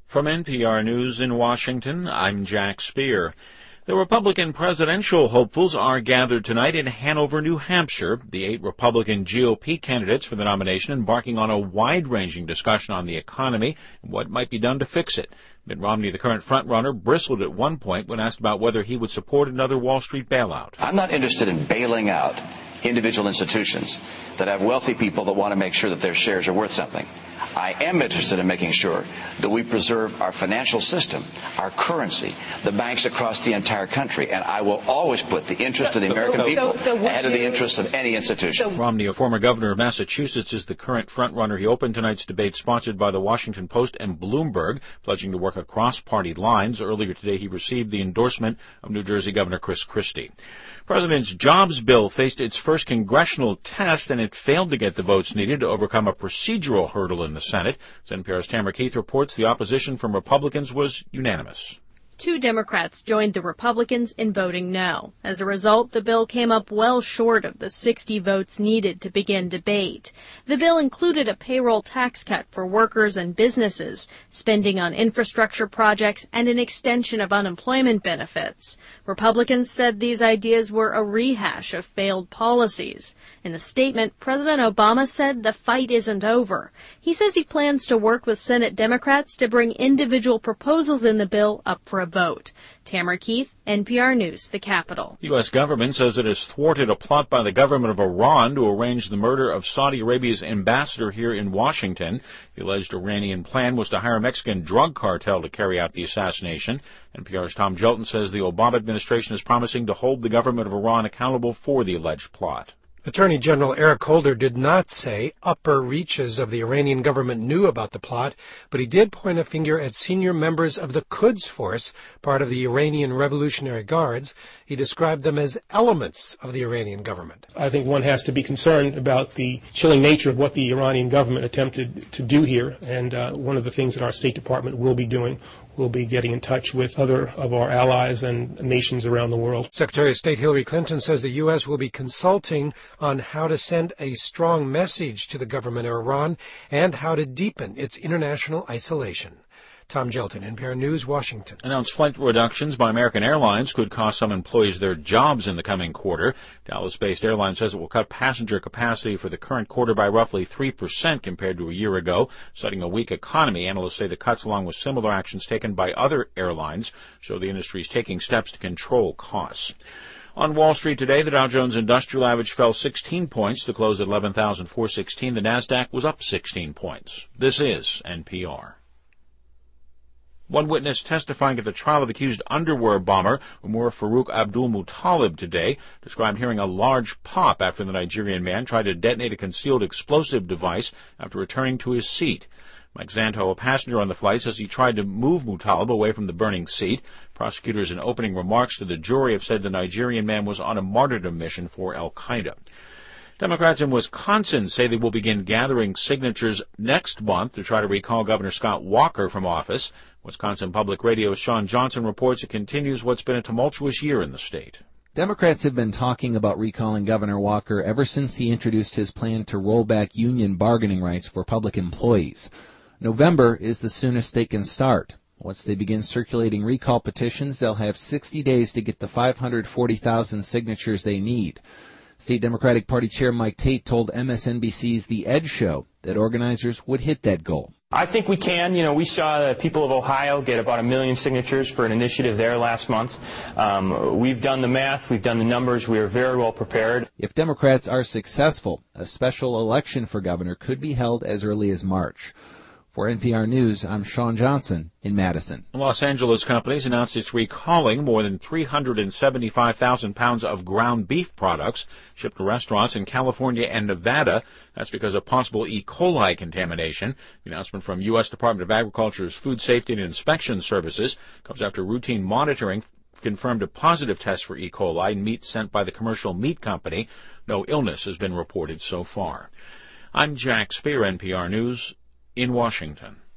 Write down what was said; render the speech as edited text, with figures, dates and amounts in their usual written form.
From NPR News in Washington, I'm Jack Speer. The Republican presidential hopefuls are gathered tonight in Hanover, New Hampshire. The 8 Republican GOP candidates for the nomination embarking on a wide-ranging discussion on the economy and what might be done to fix it. Mitt Romney, the current frontrunner, bristled at one point when asked about whether he would support another Wall Street bailout. I'm not interested in bailing out individual institutions that have wealthy people that want to make sure that their shares are worth something. I am interested in making sure that we preserve our financial system, our currency, the banks across the entire country, and I will always put the interest of the American people ahead of the interests of any institution. Romney, a former governor of Massachusetts, is the current frontrunner. He opened tonight's debate sponsored by the Washington Post and Bloomberg, pledging to work across party lines. Earlier today, he received the endorsement of New Jersey Governor Chris Christie. President's jobs bill faced its first congressional test, and it failed to get the votes needed to overcome a procedural hurdle in the Senate. As NPR's Tamara Keith reports, the opposition from Republicans was unanimous. 2 Democrats joined the Republicans in voting no. As a result, the bill came up well short of the 60 votes needed to begin debate. The bill included a payroll tax cut for workers and businesses, spending on infrastructure projects, and an extension of unemployment benefits. Republicans said these ideas were a rehash of failed policies. In a statement, President Obama said the fight isn't over. He says he plans to work with Senate Democrats to bring individual proposals in the bill up for a vote. Tamara Keith, NPR News, the Capitol. The U.S. government says it has thwarted a plot by the government of Iran to arrange the murder of Saudi Arabia's ambassador here in Washington. The alleged Iranian plan was to hire a Mexican drug cartel to carry out the assassination. NPR's Tom Jelton says the Obama administration is promising to hold the government of Iran accountable for the alleged plot. Attorney General Eric Holder did not say upper reaches of the Iranian government knew about the plot, but he did point a finger at senior members of the Quds Force, part of the Iranian Revolutionary Guards. He described them as elements of the Iranian government. I think one has to be concerned about the chilling nature of what the Iranian government attempted to do here, and one of the things that our State Department will be doing will be getting in touch with other of our allies and nations around the world. Secretary of State Hillary Clinton says the U.S. will be consulting on how to send a strong message to the government of Iran and how to deepen its international isolation. Tom Jelton, NPR News, Washington. Announced flight reductions by American Airlines could cost some employees their jobs in the coming quarter. Dallas-based airline says it will cut passenger capacity for the current quarter by roughly 3% compared to a year ago. Citing a weak economy, analysts say the cuts, along with similar actions taken by other airlines, show the industry is taking steps to control costs. On Wall Street today, the Dow Jones Industrial Average fell 16 points to close at 11,416. The Nasdaq was up 16 points. This is NPR. One witness testifying at the trial of the accused underwear bomber, Umar Farouk Abdul-Muttalib, today described hearing a large pop after the Nigerian man tried to detonate a concealed explosive device after returning to his seat. Mike Zanto, a passenger on the flight, says he tried to move Muttalib away from the burning seat. Prosecutors in opening remarks to the jury have said the Nigerian man was on a martyrdom mission for al-Qaeda. Democrats in Wisconsin say they will begin gathering signatures next month to try to recall Governor Scott Walker from office. Wisconsin Public Radio's Sean Johnson reports it continues what's been a tumultuous year in the state. Democrats have been talking about recalling Governor Walker ever since he introduced his plan to roll back union bargaining rights for public employees. November is the soonest they can start. Once they begin circulating recall petitions, they'll have 60 days to get the 540,000 signatures they need. State Democratic Party Chair Mike Tate told MSNBC's The Ed Show that organizers would hit that goal. I think we can. We saw the people of Ohio get about 1 million signatures for an initiative there last month. We've done the math. We've done the numbers. We are very well prepared. If Democrats are successful, a special election for governor could be held as early as March. For NPR News, I'm Sean Johnson in Madison. Los Angeles companies announced it's recalling more than 375,000 pounds of ground beef products shipped to restaurants in California and Nevada. That's because of possible E. coli contamination. The announcement from U.S. Department of Agriculture's Food Safety and Inspection Services comes after routine monitoring confirmed a positive test for E. coli in meat sent by the commercial meat company. No illness has been reported so far. I'm Jack Speer, NPR News, in Washington.